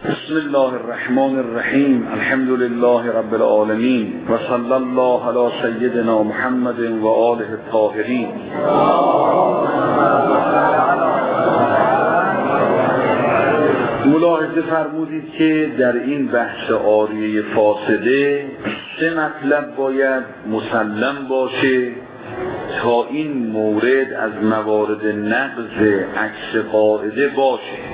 بسم الله الرحمن الرحیم. الحمد لله رب العالمین و صلی الله علی سیدنا محمد و آله الطاهرین. ملاحظه فرمودید که در این بحث عاریه فاسده سه مطلب باید مسلم باشه تا این مورد از موارد نقض عکس قاعده باشه.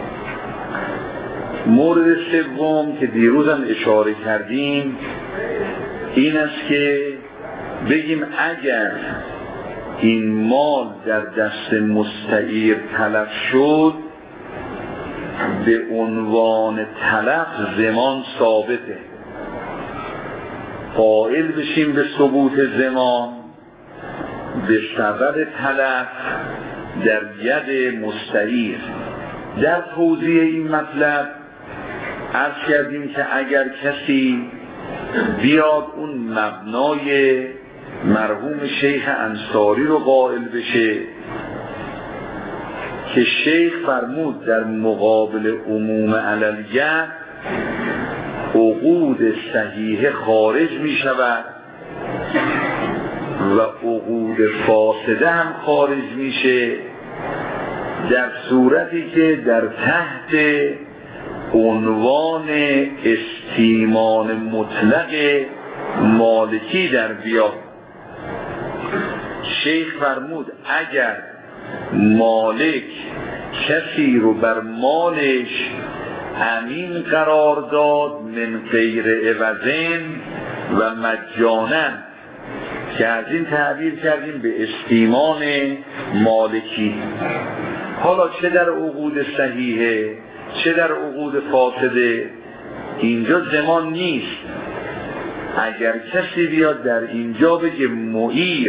مورد سوم که دیروز هم اشاره کردیم این است که بگیم اگر این مال در دست مستعیر تلف شد به عنوان تلف ضمان ثابته، قائل بشیم به ثبوت ضمان به سبب تلف در ید مستعیر. در توضیح این مطلب عرض کردیم که اگر کسی بیاد اون مبنای مرحوم شیخ انصاری رو قائل بشه که شیخ فرمود در مقابل عموم علیه عقود صحیحه خارج می شود و عقود فاسده هم خارج میشه در صورتی که در تحت عنوان استیمان مطلق مالکی در بیاد. شیخ فرمود اگر مالک کسی رو بر مالش امین قرار داد من غیر عوضین و مجانا، که از این تعبیر کردیم به استیمان مالکی، حالا چه در عقود صحیحه چه در عقود فاسده اینجا ضمان نیست. اگر کسی بیاد در اینجا بگه معیر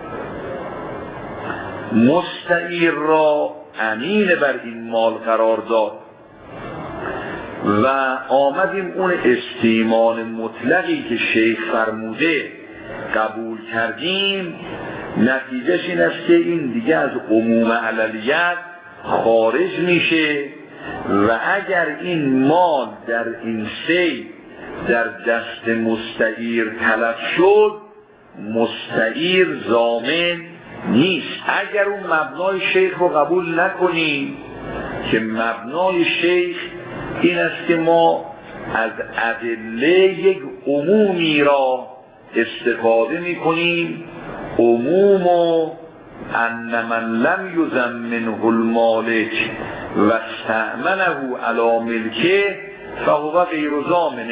مستعیر را امین بر این مال قرار داد و آمدیم اون استیمان مطلقی که شیخ فرموده قبول کردیم، نتیجهش این است که این دیگه از عموم علیت خارج میشه و اگر این مال در این سی در دست مستعیر تلف شد مستعیر ضامن نیست. اگر اون مبنای شیخ رو قبول نکنیم که مبنای شیخ این است که ما از ادله یک عمومی را استفاده میکنیم، عموم ان من لم یضمنه المالک و استأمنه علی ملکه فهو غیر ضامن.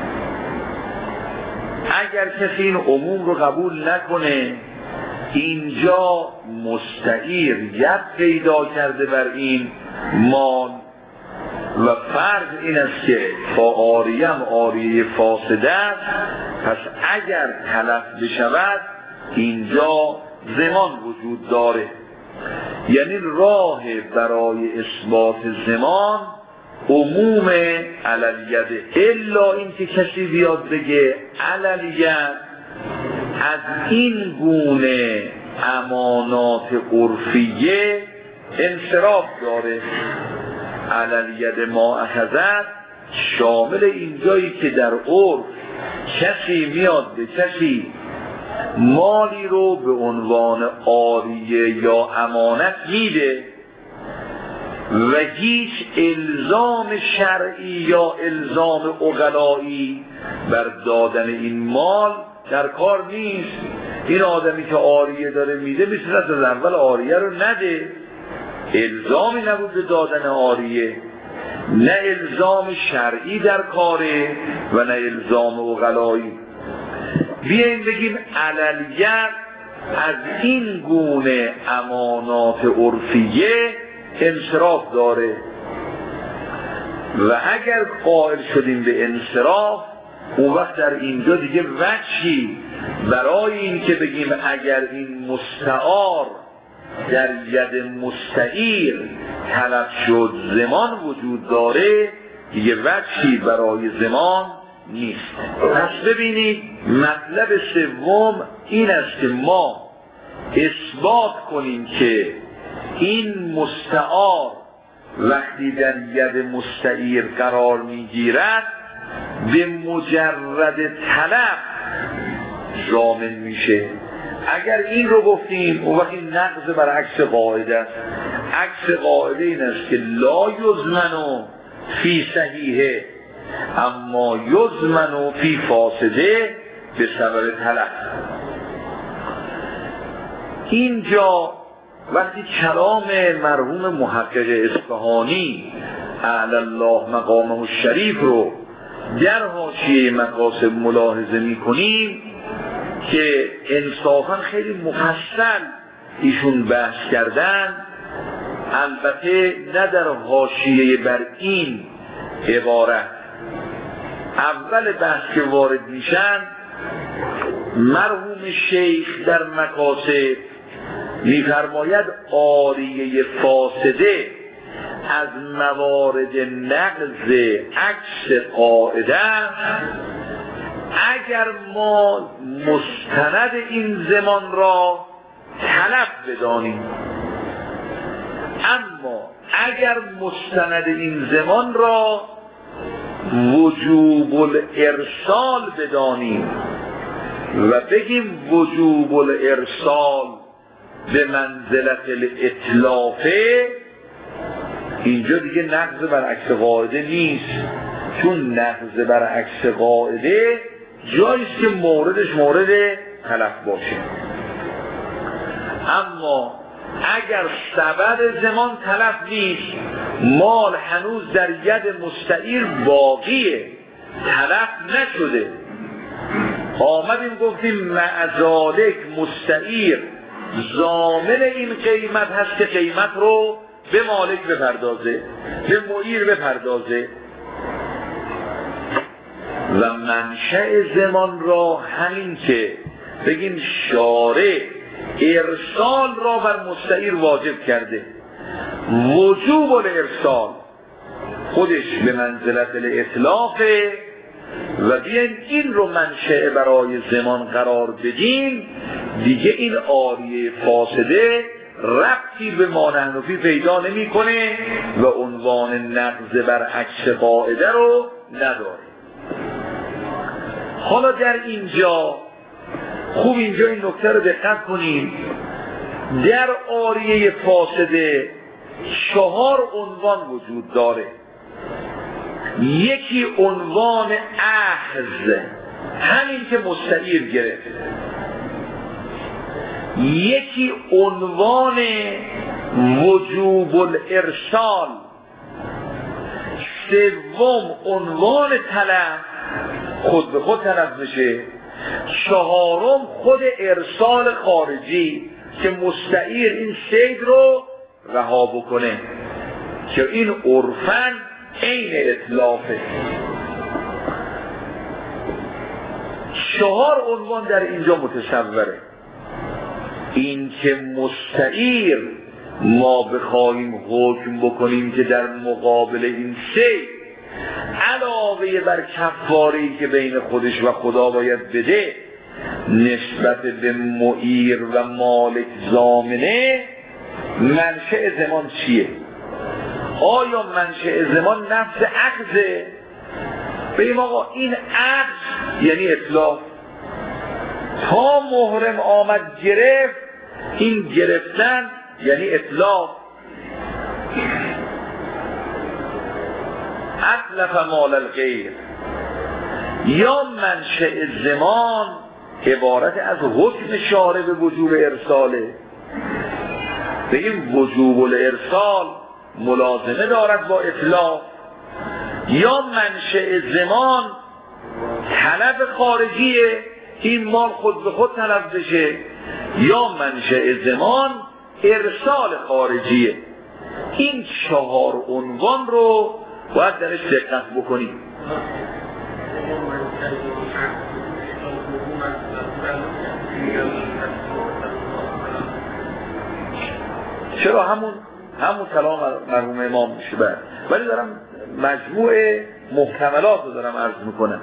اگر کسی این عموم رو قبول نکنه اینجا مستعیر ید پیدا کرده بر این مال و فرض این است که فعاریم آریه فاسده است، پس اگر تلف بشود اینجا ضمان وجود داره. یعنی راه برای اثبات ضمان عموم علیه، الا این که کسی بیاد بگه علیه از این گونه امانات عرفیه انصراف داره. علیه ما اخذت شامل اینجایی که در عرف کسی میاد به کسی مالی رو به عنوان عاریه یا امانت میده و هیچ الزام شرعی یا الزام عقلایی بر دادن این مال در کار نیست. این آدمی که عاریه داره میده میتونه از اول عاریه رو نده، الزامی نبود به دادن عاریه، نه الزام شرعی در کاره و نه الزام عقلایی. بیاییم بگیم علیه از این گونه امانات عرفیه انصراف داره و اگر قائل شدیم به انصراف اون وقت در اینجا دیگه وجهی برای این که بگیم اگر این مستعار در ید مستعیر تلف شد ضمان وجود داره دیگه وجهی برای ضمان نیست. پس ببینید مطلب سوم این است که ما اثبات کنیم که این مستعار وقتی در ید مستعیر قرار میگیرد به مجرد طلب ضامن میشه. اگر این رو گفتیم اون وقت این نقض بر عکس قاعده است. عکس قاعده این است که لا یضمن فی صحیحه اما یضمن فی فاسده به سبب طلب. اینجا وقتی کلام مرحوم محقق اصفهانی اعلی الله مقامه الشریف رو در حاشیه مقاصد ملاحظه می‌کنیم که انصافاً خیلی مفصل ایشون بحث کردن، البته نه در حاشیه بر این عبارت. اول بحث که وارد میشن مرحوم شیخ در مقاصد می‌فرماید عاریه فاسده از موارد نقض عکس قاعده اگر ما مستند این زمان را طلب بدانیم، اما اگر مستند این زمان را وجوب الارسال بدانیم و بگیم وجوب الارسال به منزلت الاتلافه، اینجا دیگه نقض برعکس قاعده نیست، چون نقض برعکس قاعده جاییست که موردش مورد تلف باشه. اما اگر سبب زمان تلف نیست، مال هنوز در ید مستعیر باقیه، تلف نشده، آمدیم گفتیم معذالک مستعیر ضامن این قیمت هست که قیمت رو به مالک بپردازه، به معیر بپردازه، و منشأ زمان را همین که بگیم شارع ارسال را بر مستعیر واجب کرده، وجوب الارسال خودش به منزلت الاطلاقه، و بیاین این رو منشأ برای زمان قرار بدیم، دیگه این عاریه فاسده ربطی به مانحنفی پیدا نمی‌کنه و عنوان نقض بر عکس قاعده رو نداره. حالا در اینجا خوب اینجا این نکته رو دقت کنیم، در عاریه فاسده 4 عنوان وجود داره. یکی عنوان اخذ، همین که مستعیر گرفت. یکی عنوان وجوب الارسال. سوم عنوان طلب، خود به خود طلب بشه. 4م خود ارسال خارجی که مستعیر این صید رو رها بکنه، که این عرفاً عین اطلافه. 4 عنوان در اینجا متصوره. این که مستعیر ما بخواهیم حکم بکنیم که در مقابل این صید علاوه بر کفاره‌ای که بین خودش و خدا باید بده نسبت به معیر و مالک ضامنه، منشأ زمان چیه؟ آیا منشأ زمان نفس عقده؟ بگیم آقا این عقد یعنی اطلاق، تا محرم آمد گرفت، این گرفتن یعنی اطلاق. اتلف مال الغیر. یا منشأ زمان عبارت از حکم شارع به وجوب ارساله، بگیم وجوب الارسال ملازمه دارد با اطلاق. یا منشأ زمان طلب خارجیه، این مال خود به خود طلب بشه. یا منشأ زمان ارسال خارجیه. این 4 عنوان رو باید درش دقت بکنیم. چرا همون کلام مرحوم امام میشه بعد، ولی دارم مجموعه محتملات رو دارم عرض میکنم.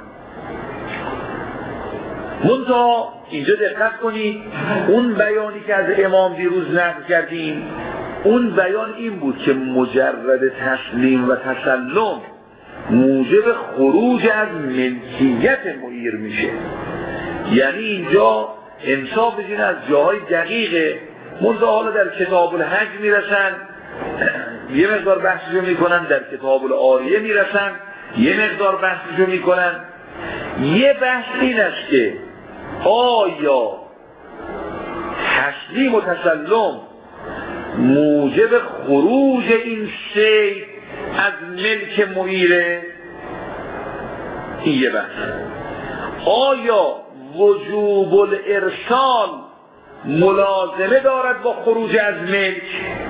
منتها اینجا دقت کنید، اون بیانی که از امام دیروز نقل کردیم، اون بیان این بود که مجرد تسلیم و تسلم موجب خروج از ملکیت معیر میشه. یعنی اینجا انصاف بشین از جاهای دقیقه منتها حالا در کتاب الحج میرسن یه مقدار بحثشو میکنن، در کتاب العاریه میرسن یه مقدار بحثشو میکنن. یه بحث این است که آیا تسلیم و تسلم موجب خروج این صید از ملک معیره؟ این یه بحث. آیا وجوب الارسال ملازمه دارد با خروج از ملک؟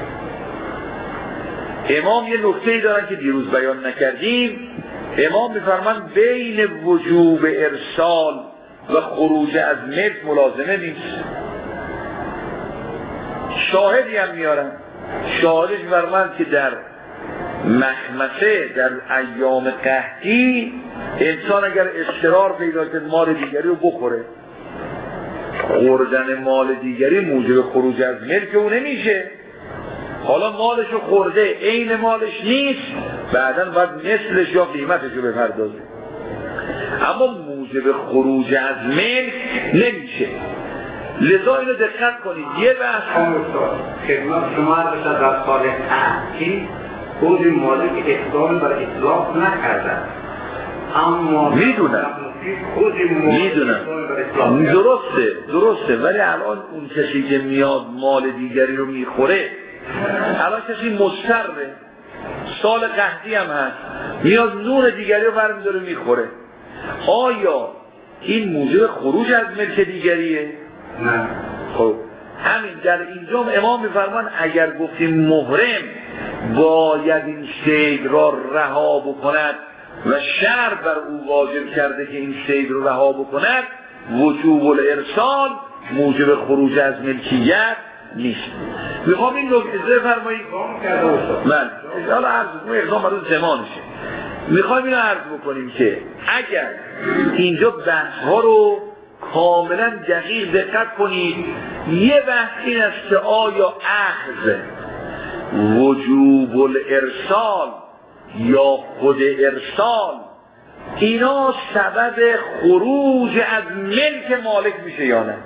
امام یه نکته‌ای دارن که دیروز بیان نکردیم. امام می‌فرمایند بین وجوب ارسال و خروج از ملک ملازمه نیست. شاهدی هم میارن، شاهدش می‌فرمایند که در مخمسه در ایام قحطی انسان اگر اضطرار پیدا کرد مال دیگری رو بخوره، خوردن مال دیگری موجب خروج از ملک او نمیشه. حالا مالشو خورده عین مالش نیست، بعداً باید مثلش یا قیمتشو بپردازه، اما موجب خروج از ملک نمیشه. لذا اینو دقت کنید. یه بحث خدمت شما رسد در سال قحطی خود مالک اقدام بر اطلاق نکردن، اما میدونم درسته ولی الان اون کسی که میاد مال دیگری رو میخوره، الان کسی مضطره، سال قحطی هم هست، میاد نون دیگری رو برمی‌داره میخوره، آیا این موجب خروج از ملک دیگریه؟ نه. خب همین در اینجا امام میفرمان اگر گفتیم محرم باید این صید را رها بکند و شرع بر او واجب کرده که این صید را رها بکند، وجوب الارسال موجب خروج از ملکیت نیست. میخوام این نکته فرمایید. من حالا عرض کنم اقدام برای زمانشه. میخوایم اینو عرض بکنیم که اگر اینجا بحث ها رو کاملا دقیق دقت کنید، یه بحث این است که آیا اخذ وجوب الارسال یا خود ارسال اینا سبب خروج از ملک مالک میشه یا نه؟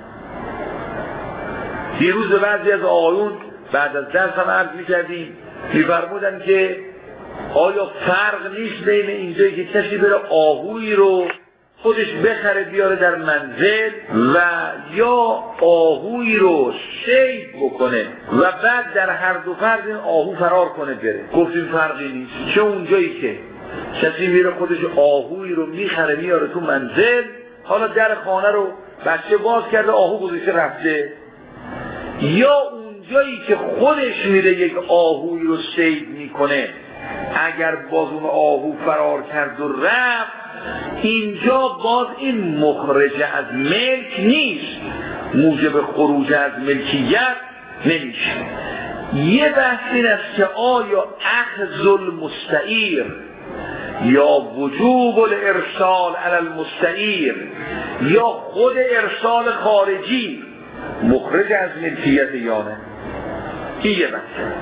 دیروز به بعضی از آقایون بعد از درس هم عرض میکردیم، میفرمودن که آیا فرق نیست بین اینجایی که کسی بره آهویی رو خودش بخره بیاره در منزل و یا آهویی رو صید بکنه و بعد در هر دو فرد این آهو فرار کنه بره؟ گفتیم فرقی نیست. چه اونجایی که کسی میره خودش آهویی رو میخره میاره تو منزل، حالا در خانه رو بچه باز کرده آهو گذاشته رفته، یا اونجایی که خودش میره یک آهویی رو صید میکنه، اگر باز اون آهو فرار کرد و رفت، اینجا باز این مخرج از ملک نیست، موجب خروج از ملکیت نمیشه. یه بحث این است که آیا اخذ المستعیر یا وجوب الارسال علی المستعیر یا خود ارسال خارجی مخرج از ملکیت یا نه؟ این یه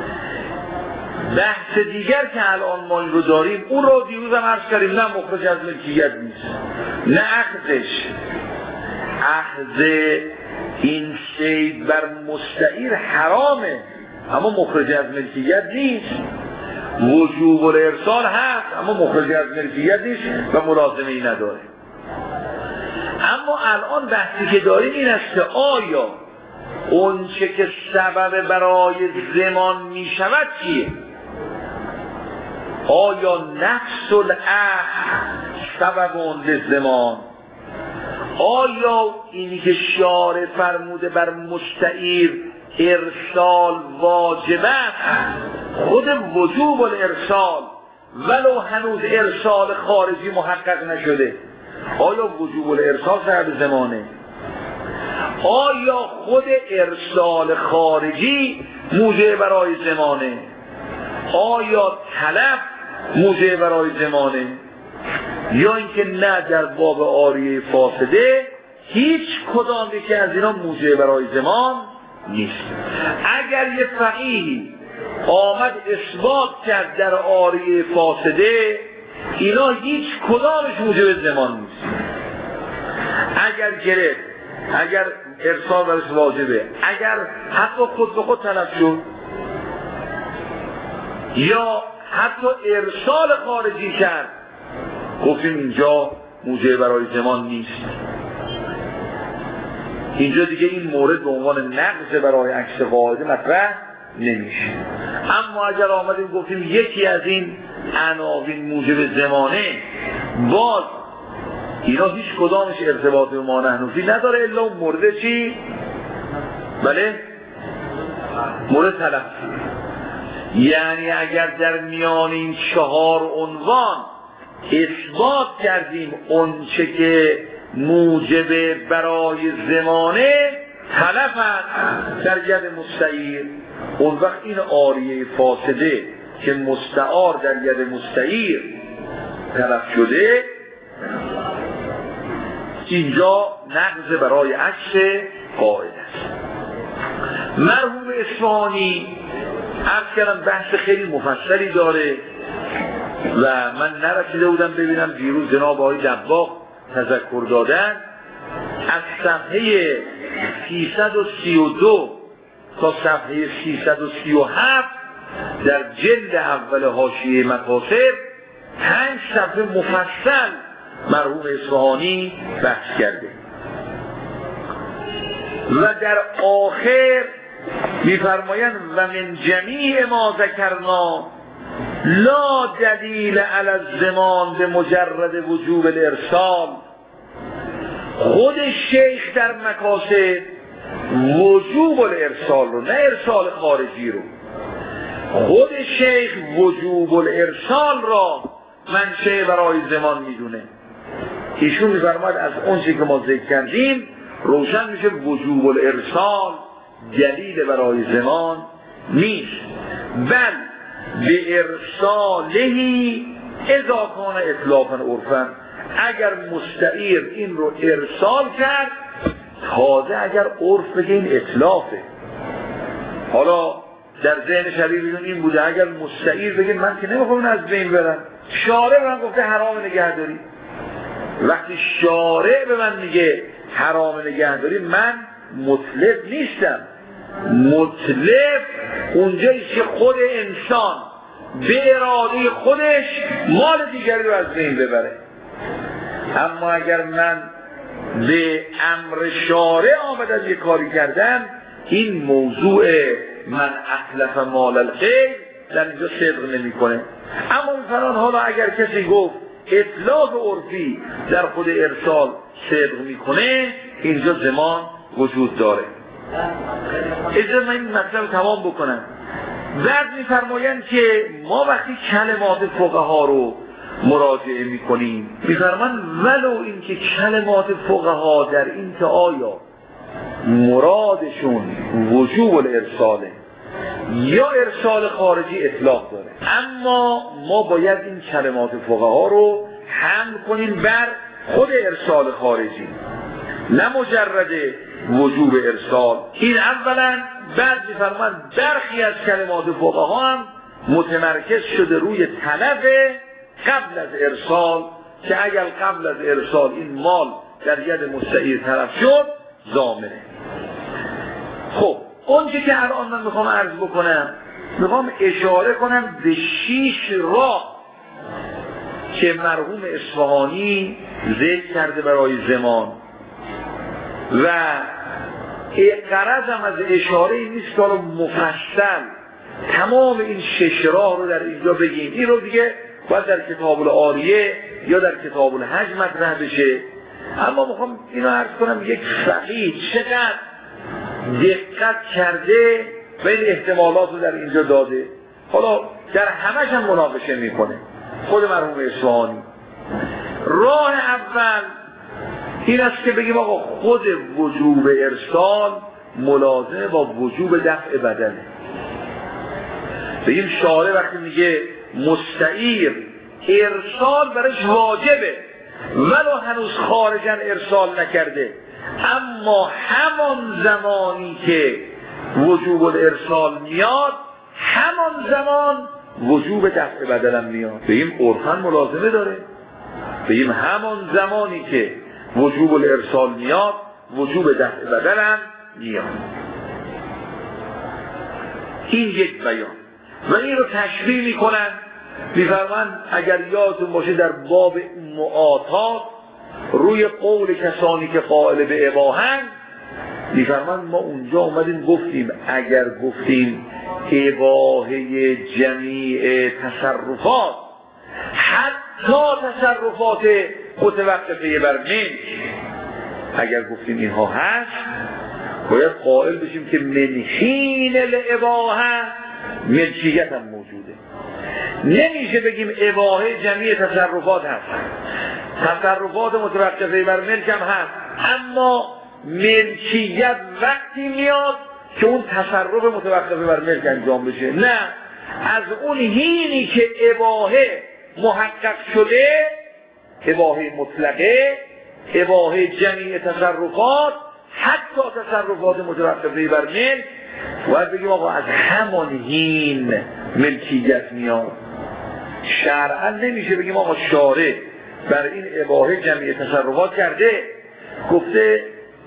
بحث دیگر که الان ما این رو داریم، اون رو دیروز هم عرض کردیم، نه مخرج از ملکیت نیست، نه اخذش. اخذ این صید بر مستعیر حرامه اما مخرج از ملکیت نیست. وجوب الارسال هست اما مخرج از ملکیت نیست و ملازمه ای نداره. اما الان بحثی که داریم این است که آیا اون چه که سبب برای زمان می شود چیه؟ آیا نفس العهد سبب اون لزمان؟ آیا اینی که شارع فرموده بر مستعیر ارسال واجب است، خود وجوب الارسال ولو هنوز ارسال خارجی محقق نشده، آیا وجوب الارسال سبب زمانه؟ آیا خود ارسال خارجی موجب برای زمانه؟ آیا طلب موجب برای زمانه؟ یا اینکه نه در باب عاریه فاسده هیچ کدام که از اینا موجب برای زمان نیست. اگر یه فقیهی آمد اثبات کرد در عاریه فاسده، اینا هیچ کدامش موجب زمان نیست. اگر گرفت، اگر ارسال برش واجبه، اگر حتی خود به خود تلف شد یا حتی ارسال خارجی کرد، گفتیم اینجا موجب برای زمان نیست. اینجا دیگه این مورد به عنوان نقض برای عکس قاعده مطرح نمیشه. اما اگر آمدیم گفتیم یکی از این عناوین موجب زمانه، باز اینا هیچ کدامش ارتباط به ما نحنفی نداره الا اون مورد چی؟ بله؟ مورد تلفی. یعنی اگر در میان این 4 عنوان اثبات کردیم اون چه که موجب برای زمانه تلف است در ید مستعیر، اون وقت این عاریه فاسده که مستعار در ید مستعیر تلف شده، اینجا نقض برای عکس قاعده است. مرحوم اصفهانی عرض کردم بحث خیلی مفصلی داره و من نرسیده بودم ببینم، دیروز جناب آقای دباغ تذکر دادن. از صفحه 332 تا صفحه 337 در جلد اول حاشیه مقاصد 5 صفحه مفصل مرحوم اصفهانی بحث کرده و در آخر می‌فرمایند و من جمیع ما ذکرنا لا دلیل علی الزمان به مجرد وجوب الارسال. خود شیخ در مقاصد وجوب الارسال رو، نه ارسال خارجی رو، خود شیخ وجوب الارسال را منشأ برای زمان میدونه. ایشون می‌فرماید از اون چیزی که ما ذکر کردیم روشن میشه وجوب الارسال دلیل برای زمان نیست، بل به ارسالهی اذا کان اطلافا عرفا. اگر مستعیر این رو ارسال کرد، تازه اگر عرف بگه این اطلافه. حالا در ذهن شبیبیون این بوده اگر مستعیر بگه من که نمیخوام از بین برم، شارع من گفته حرام نگهداری. وقتی شارع به من میگه حرام نگهداری، من مطلب نیستم. مطلب اونجاییست که خود انسان به اراده خودش مال دیگری رو از بین ببره. اما اگر من به امر شارع آمدن یک کاری کردم، این موضوع من اتلف مال الغیر در اینجا صدق نمی کنه. اما مثلا حالا اگر کسی گفت اطلاق عرفی در خود ارسال صدق می کنه، اینجا زمان وجود داره. اجازه من این مطلب تمام بکنم. بعد می‌فرمایند که ما وقتی کلمات فقها رو مراجعه می‌کنیم، می‌فرمایند ولو این که کلمات فقها در این که آیا مرادشون وجوب الارساله یا ارسال خارجی اطلاق داره، اما ما باید این کلمات فقها رو حمل کنیم بر خود ارسال خارجی، نه مجرد وجوب ارسال. این اولا. بعد می‌فرمایند برخی از کلمات فقها هم متمرکز شده روی طلب قبل از ارسال، که اگر قبل از ارسال این مال در ید مستعیر طرف شد ضامنه. خب اونچه که الان من میخوام عرض بکنم، میخوام اشاره کنم به 6 راه که مرحوم اصفهانی ذکر کرده برای زمان و غرضم از اشاره این نیست که مفصل تمام این 6 راه رو در اینجا بگیم. این رو دیگه باید در کتاب العاریه یا در کتاب الحج مطرح بشه. اما میخوام اینو عرض کنم یک فقیه چقدر دقت کرده و این احتمالات رو در اینجا داده. حالا در همش هم مناقشه میکنه خود مرحوم اصفهانی. راه اول این است که بگیم آقا خود وجوب ارسال ملازمه با وجوب دفع بدنه. بگیم شارع وقتی میگه مستعیر ارسال برش واجبه ولو هنوز خارجا ارسال نکرده، اما همان زمانی که وجوب الارسال میاد همان زمان وجوب دفع بدلم میاد. بگیم عرفاً ملازمه داره، بگیم همان زمانی که وجوب الارسال میاد وجوب دفع بدلم میاد. این یک بیان و این رو تشریح میکنن، میفرمایند اگر یادتون باشه در باب معاطات روی قول کسانی که قائل به اباحه‌اند، میفرمایند ما اونجا اومدیم گفتیم اگر گفتیم اباحه جمیع تصرفات، حتی تصرفات متوقفه بر ملک، اگر گفتیم اینها هست باید قائل بشیم که من حین الاباحه ملکیت هم موجوده. نمیشه بگیم اباحه جمیع تصرفات هست، تصرفات متوقفه بر ملک هم هست، اما ملکیت وقتی میاد که اون تصرف متوقفه بر ملک انجام بشه. نه، از اون حینی که اباحه محقق شده، اباحه مطلقه، اباحه جمیع تصرفات، حتی تصرفات متوقفه بر ملک، باید بگیم آقا از همان حین ملکیت میاد. شرعا نمیشه بگیم آقا شارع بر این اباحه جمیع تصرفات کرده، گفته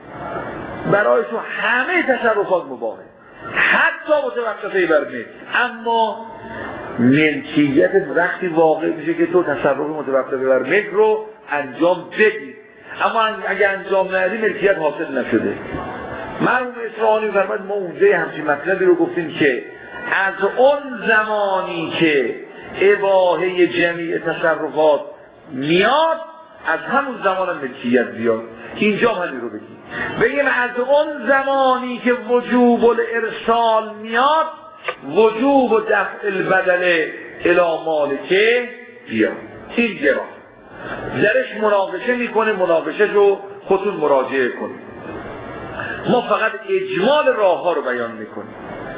برای تو همه تصرفات مباحه حتی متوقفه بر ملک، اما ملکیت وقتی واقع میشه که تو تصرف متوقفه بر ملک رو انجام بدی، اما اگه انجام ندی ملکیت حاصل نشده. مرحوم اصفهانی فرمود ما اونجا همچین مطلبی رو گفتیم که از اون زمانی که اباحه جمیع تصرفات میاد از همون زمان ملکیت بیاد. اینجا همین رو بگیم از اون زمانی که وجوب الارسال میاد وجوب و دفع البدل الی مالکه بیاد. این جواب درش مناقشه میکنه، مناقشه رو خودتون مراجعه کنید. ما فقط اجمال راه ها رو بیان میکنیم.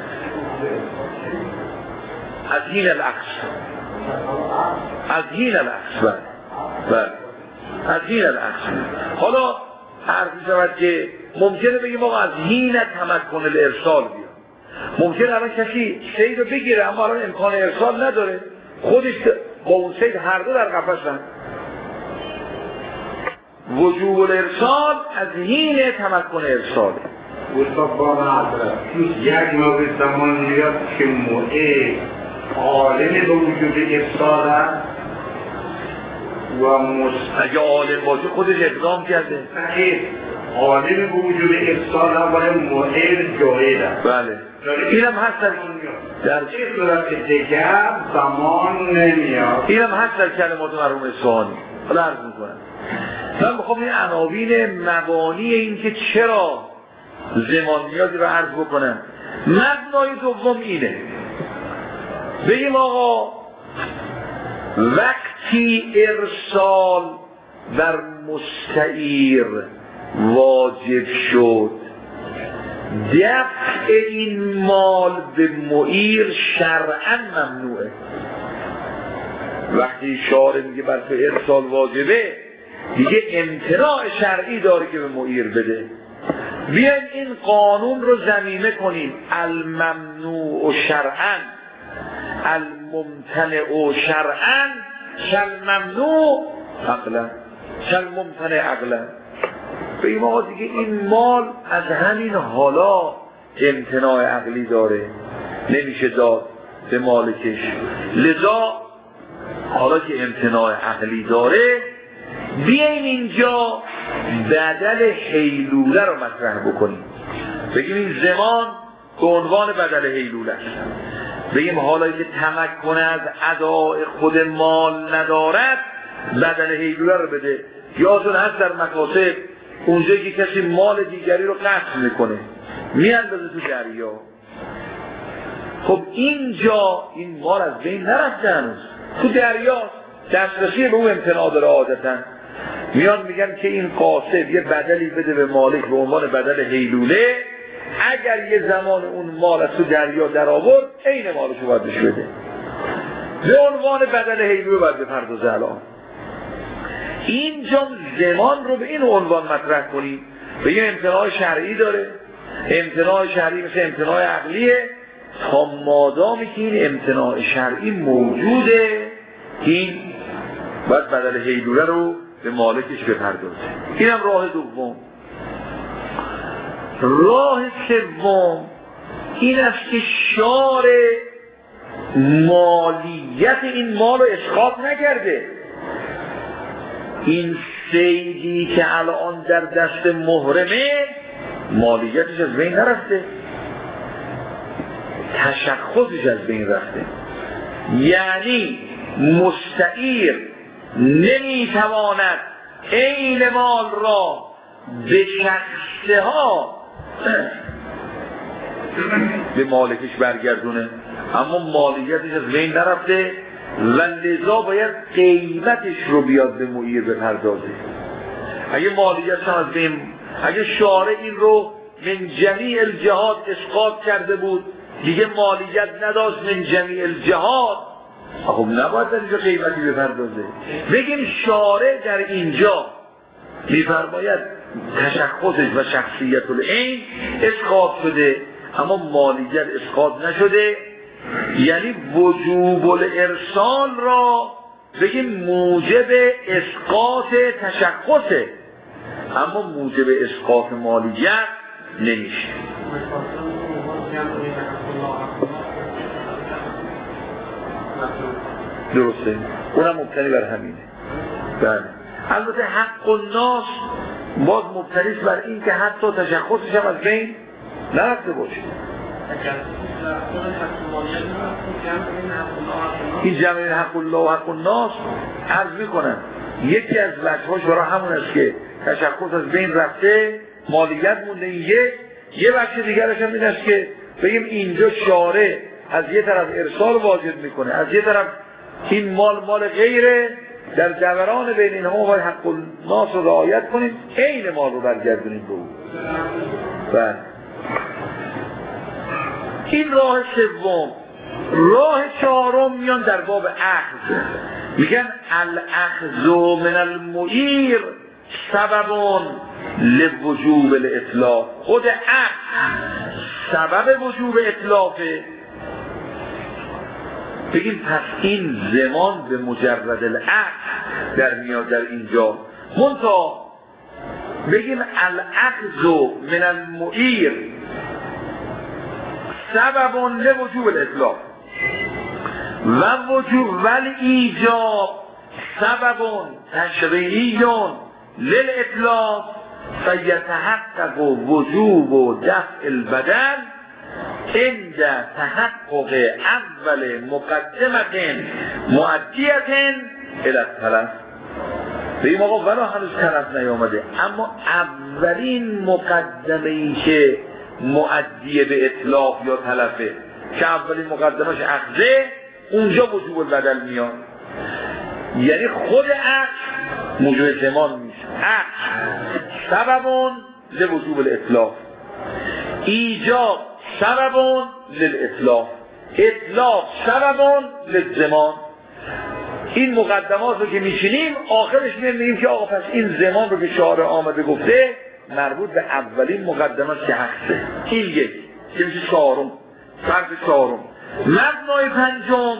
از هین الاقصى، از هین الاقصى، از هین الاقصى. حالا حرف میشود که ممکنه بگیم آقا از هین تمکن الارسال بیاد. ممکنه الان کسی سید رو بگیره اما الان امکان ارسال نداره، خودش با اون سید هر دو در قفسن. وجوب الارسال از هین تمکن ارساله. یک موقع زمان میاد که موعد عالم به وجود ارسال هست و اگه عالم باشه خودش اقدام کرده، عالم به وجود ارسال هست ولی موعد جاهد هست. بله اینم هست در چه صورت دیگر زمان نمیاد. اینم هست در کلمات مرحوم اصفهانی. حالا عرض میکنم من بخوام این عناوین مبانی این که چرا زمان میادی رو عرض بکنم. مبنای دوم اینه بگیم آقا وقتی ارسال بر مستعیر واجب شد دفع این مال به معیر شرعاً ممنوعه. وقتی شارع میگه بر تو ارسال واجبه دیگه امتناع شرعی داره که به معیر بده. بیاین این قانون رو ضمیمه کنیم الممنوع شرعاً الممتنع شرعاً کالممنوع عقلاً کالممتنع عقلاً. بگیم آقا دیگه این مال از همین حالا امتناع عقلی داره، نمیشه داد به مالکش. لذا حالا که امتناع عقلی داره بیاین اینجا بدل حیلوله رو مطرح بکنیم. بگیم این زمان به عنوان بدل حیلوله است. بگیم حالا که تمکن از اداء خود مال ندارد بدل حیلوله رو بده. یادتون هست در مکاسب اونجا که کسی مال دیگری رو قطع میکنه میاندازه تو دریا. خب اینجا این مال از بین نرفته هنوز تو دریا، دسترسی به اون امتناع داره. عادتا میان میگن که این قاصد یه بدلی بده به مالک به عنوان بدل حیلوله، اگر یه زمان اون مال از تو دریا در آورد عین مالشو باید بشه بده به عنوان بدل حیلوله باید بپردازه. الان اینجا زمان رو به این عنوان مطرح کنیم. به یه امتناع شرعی داره، امتناع شرعی مثل امتناع عقلیه، تا مادامی که این امتناع شرعی موجوده این باید بدل هیدوره رو به مالکش بپردازه. اینم راه دوم. راه سوم این است که شارع مالیت این مال رو اسقاط نکرده. این صیدی که الان در دست محرمه مالیتش از بین نرفته، تشخصش از بین رفته. یعنی مستعیر نمیتواند عین مال را به شخصه ها به مالکش برگردونه، اما مالیتش از بین نرفته و لذا باید قیمتش رو بیاد به معیر بپردازه. اگه مالیتش هم از بین، اگه شارع این رو من جمیع الجهات اسقاط کرده بود دیگه مالیت نداشت من جمیع الجهات، خب نباید در اینجا قیمتی بپردازه. بگیم شارع در اینجا میفرماید تشخصش و شخصیت العین اسقاط شده اما مالیت اسقاط نشده، یعنی وجوب الارسال را بگیم موجب اسقاط تشخصه اما موجب اسقاط مالیت نمیشه. درسته، اونم مبتنی بر همینه. بله البته حق الناس باز مبتنی بر این که حتی تشخصش هم از بین نرفته باشه. این جمعه حق الله و حق الناس عرض میکنن یکی از وجهاش برای همون است که تشخص از بین رفته مالیت مونده. یه وجه دیگرش هم این است که بگیم اینجا شارع از یه طرف ارسال واجب میکنه، از یه طرف این مال غیره، در دوران بین اینها باید حق الناس رو رعایت کنیم، عین مال رو برگردونیم به او. بله این راه سوم. راه چهارم میان در باب اخذ، میگن الاخذ من المعیر سبب لوجوب الاتلاف. خود اخذ سبب وجوب اتلافه. بگیم پس این زمان به مجرد الاخذ در میاد در اینجا. منتها بگیم الاخذ من المعیر سبب لوجوب الاتلاف و وجوب والایجاب سبب تشریعی للاتلاف فیتحقق وجوب و دفع البدل عند تحقق اول مقدمه مؤدیه الى التلف. بگیم آقا ولی هنوز تلف نیامده اما اولین مقدمه‌ای که مؤدیه به اتلاف یا تلفه که اولین مقدمش اخذه، اونجا وجوب البدل میاد. یعنی خود اخذ موجب زمان میشه. اخذ سبب لوجوب الاتلاف، ایجاب سبب للاتلاف، اتلاف سبب للزمان. این مقدمات رو که میشینیم آخرش میگیم که آقا پس این زمان رو که شارع آمده گفته مربوط به اولین مقدمات که اخذه. این یک که میشه چهارم، فرض چهارم. مبنای پنجم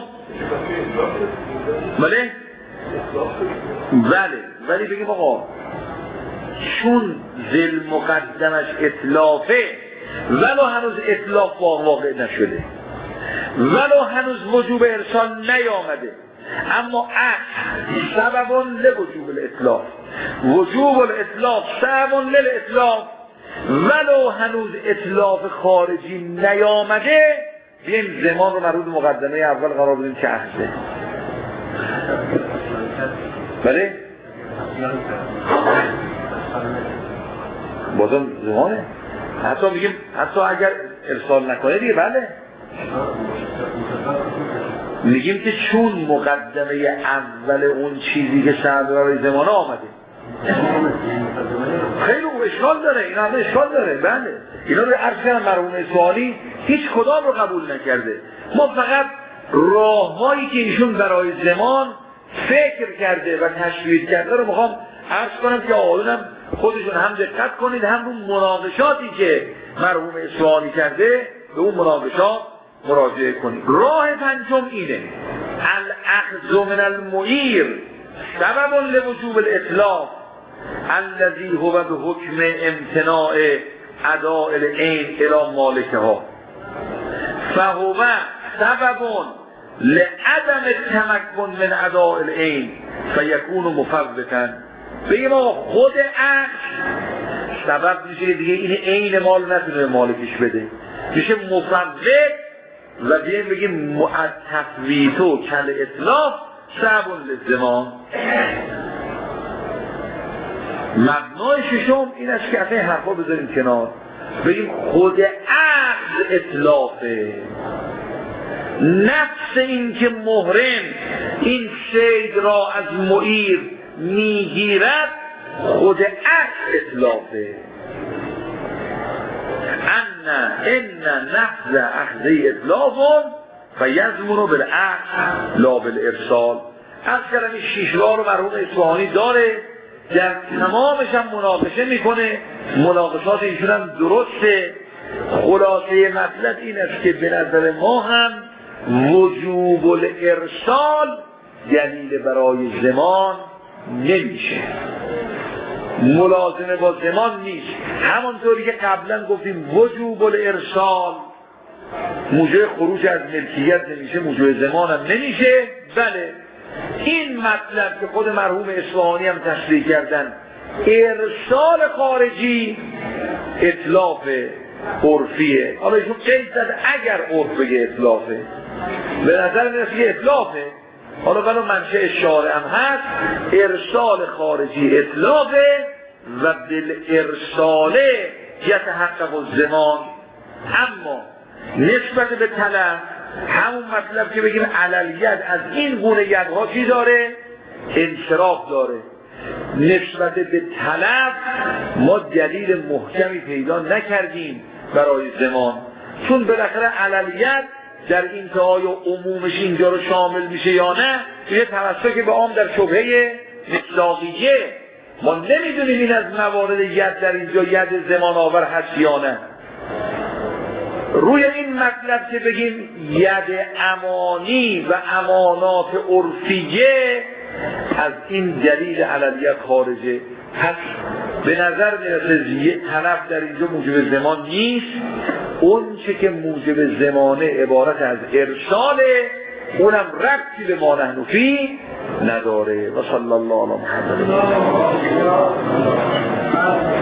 بله ولی بگیم آقا چون ذل مقدمش اتلافه ولو هنوز اتلاف واقع نشده، ولو هنوز وجوب ارسال نیامده، اما اخذ سبب لوجوب الاتلاف، وجوب الاتلاف سبب للاتلاف، ولو هنوز اتلاف خارجی نیامده این زمان رو مربوط مقدمه اول قرار بدیم که اخذه. بله بازم زمانه، حتی میگیم حتی اگر ارسال نکنه دیگه بله میگیم که چون مقدمه اول اون چیزی که سبب برای زمانه آمده خیلی اشکال داره، اینا همه اشکال داره. بله اینا رو عرض کردم مرحوم اصفهانی هیچ کدام رو قبول نکرده. ما فقط راههایی که ایشون برای زمان فکر کرده و تشویق کرده رو میخوام عرض کنم که آقایونم خودشون هم دقت کنید، هم رو مناقشاتی که مرحوم اصفهانی کرده به اون مناقشات مراجعه کنیم. راه پنجم اینه: الاخذ من المعیر سبب لوجوب الاتلاف الذی هو به حکم امتناع اداء العین الی مالکها فهو سبب لعدم التمکن من اداء العین فیکون مفوتا. بگیم آقا خود عقل سبب میشه دیگه این عین مال نتونه مالکش بده، میشه مفوت و بگیم تفویتو کل اطلاف سبب للزمان. مبنای ششم این است که اصلا حرفا بذاریم کنار، بگیم خود عقل اطلافه، نفس این که محرم این صید را از معیر میگیرد خود عقل اطلافه. ان نفذ اخذی اطلاف و یضمن بالعقل لا بالارسال. از کلمه این شیش راه رو مرحوم اصفهانی داره، در تمامش هم مناقشه میکنه، مناقشات ایشون هم درسته. خلاصه مطلب این است که به نظر ما هم وجوب الارسال دلیل برای زمان نمیشه، ملازمه با زمان نیست. همانطوری که قبلا گفتیم وجوب الارسال موجب خروج از ملکیت نمیشه، موجب زمان هم نمیشه. بله این مطلب که خود مرحوم اصفهانی هم تصریح کردن، ارسال خارجی اطلاف عرفیه. حالا ایشون قید زد اگر عرف بگه اطلافه، به نظر میرسه که اطلافه. حالا بنا منشأ شارع هم هست ارسال خارجی اطلافه و بالارسال یتحقق الزمان. اما نسبت به طلب همون مطلب که بگیم علل ید از این گونه یدها چی داره؟ انصراف داره. نسبت به طلب ما دلیل محکمی پیدا نکردیم برای زمان، چون بالاخره علل ید در انتهای و عمومش اینجا رو شامل میشه یا نه یه توسط به عام در شبهه مطلقیه. ما نمیدونیم این از موارد ید در اینجا ید زمان آور هست یا نه. روی این مطلب که بگیم ید امانی و امانات عرفیه از این دلیل عللیت خارجه، پس به نظر میرسه طرف در اینجا موجب زمان نیست. اون چه که موجب زمانه عبارت از ارساله، اونم ربطی به ما نحن فی نداره. و صلی الله علی محمد.